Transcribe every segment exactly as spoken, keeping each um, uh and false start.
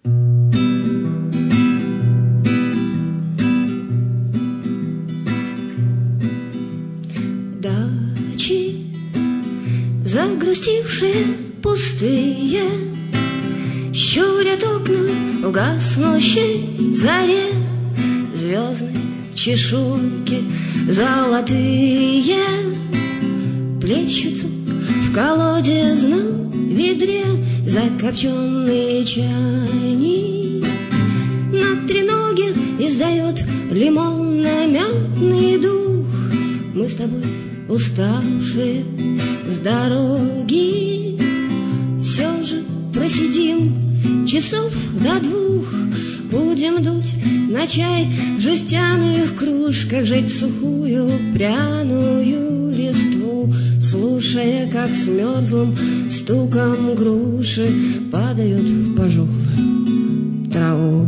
Дачи, загрустившие, пустые, щурят окна в гаснущей заре. Звездные чешуйки золотые плещутся в колодезном ведре. Закопченный чайник на треноге издает лимонно-мятный дух. Мы с тобой уставшие с дороги, все же просидим часов до двух. Будем дуть на чай в жестяных кружках, жечь сухую пряную листву, слушая, как с мерзлым стуком груши падают в пожухлую траву.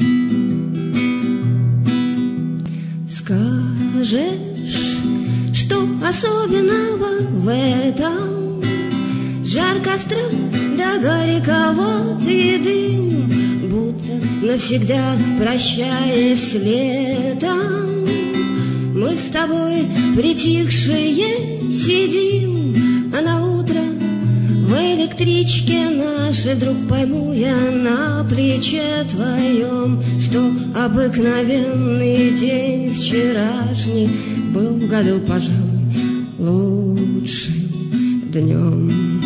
Скажешь, что особенного в этом? Жар костра да горьковатый дым, будто навсегда прощаясь с летом. Мы с тобой притихшие сидим, а на утро в электричке нашей вдруг пойму я на плече твоем, что обыкновенный день вчерашний был в году, пожалуй, лучшим днем.